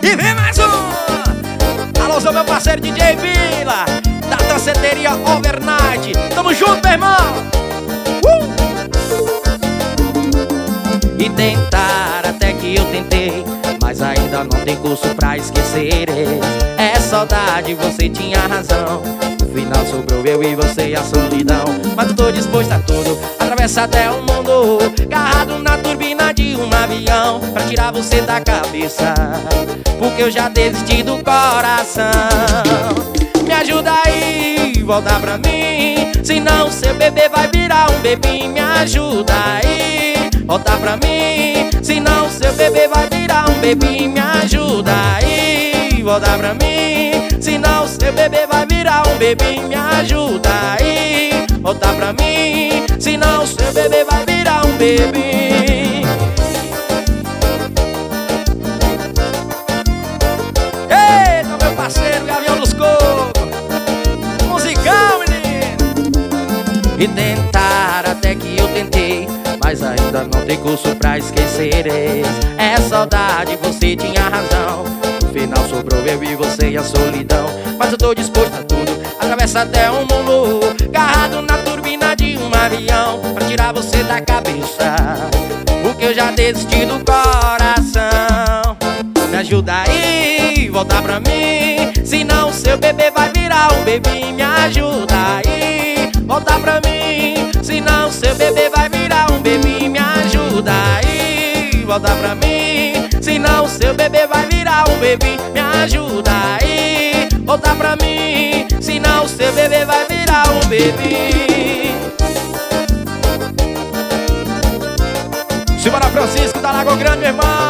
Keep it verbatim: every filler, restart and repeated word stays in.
E vem mais um. Alô, meu parceiro D J Vila, da danceteria Overnight. Tamo junto, meu irmão. uh! E tentar até que eu tentei, mas ainda não tem curso pra esquecer. É saudade, você tinha razão. No final sobrou eu e você e a solidão. Mas eu tô disposto a tudo, atravessar até o mundo, agarrado na turbina de um avião, pra tirar você da cabeça, porque eu já desisti do coração. Me ajuda aí, volta pra mim, senão seu bebê vai virar um bebê. Me ajuda aí, volta pra mim, senão seu bebê vai virar um bebê. Me ajuda aí, volta pra mim, senão seu bebê vai virar um bebê. Me ajuda aí, volta pra mim, senão seu bebê vai virar um bebê. Eita, meu parceiro Gavião dos Cocos, musicão, menino. E tentar até que eu tentei, mas ainda não tem curso pra esquecer. É saudade, você tinha razão. No final sobrou eu e você e a solidão. Mas eu tô disposto a tudo, atravessar até o mundo, agarrado na turbina de um avião, pra tirar você da cabeça, porque eu já desisti do coração. Me ajuda aí, volta pra mim, senão seu bebê vai virar um bebê. Me ajuda aí, volta pra mim, senão seu bebê vai virar um bebê. Me ajuda aí, volta pra mim, senão seu bebê vai virar um bebê. Me ajuda aí, volta pra mim, senão seu bebê vai virar um bebê. Simbora, Francisco da Lagoa Grande, meu irmão.